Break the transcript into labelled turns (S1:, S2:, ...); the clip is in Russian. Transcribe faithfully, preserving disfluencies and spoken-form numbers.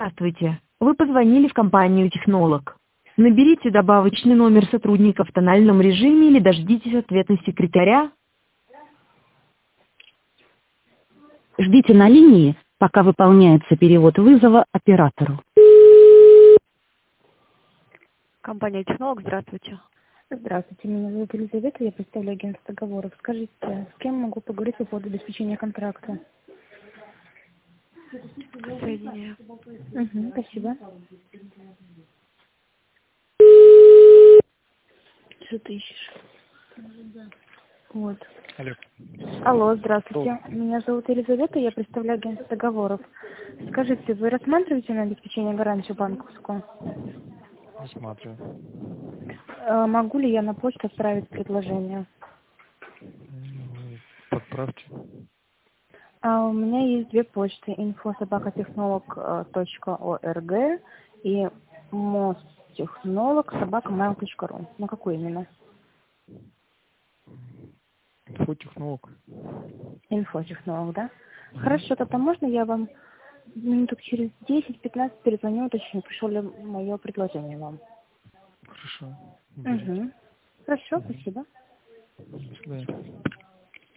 S1: Здравствуйте. Вы позвонили в компанию «Технолог». Наберите добавочный номер сотрудника в тональном режиме или дождитесь ответа секретаря.
S2: Ждите на линии, пока выполняется перевод вызова оператору.
S3: Компания «Технолог», здравствуйте.
S4: Здравствуйте, меня зовут Елизавета, я представляю агентство договоров. Скажите, с кем могу поговорить по поводу обеспечения контракта?
S3: Соединяю.
S4: Угу, спасибо. Что ты ищешь? Вот.
S5: Алло.
S4: Алло, здравствуйте. Меня зовут Елизавета, я представляю агентство договоров. Скажите, вы рассматриваете на обеспечение гарантию банковскую?
S5: Рассматриваю.
S4: Э, Могу ли я на почту отправить предложение?
S5: Ну, подправьте.
S4: А у меня есть две почты: инфо собака технолог точка орг и мостехнолог собака mail точка ру. На какую именно?
S5: Инфотехнолог.
S4: Инфотехнолог, да?
S5: Угу.
S4: Хорошо, тогда можно я вам минуток через десять-пятнадцать перезвоню, уточню, пришло ли мое предложение вам?
S5: Хорошо.
S4: Угу. Хорошо,
S5: Угу.
S4: спасибо.
S5: До свидания.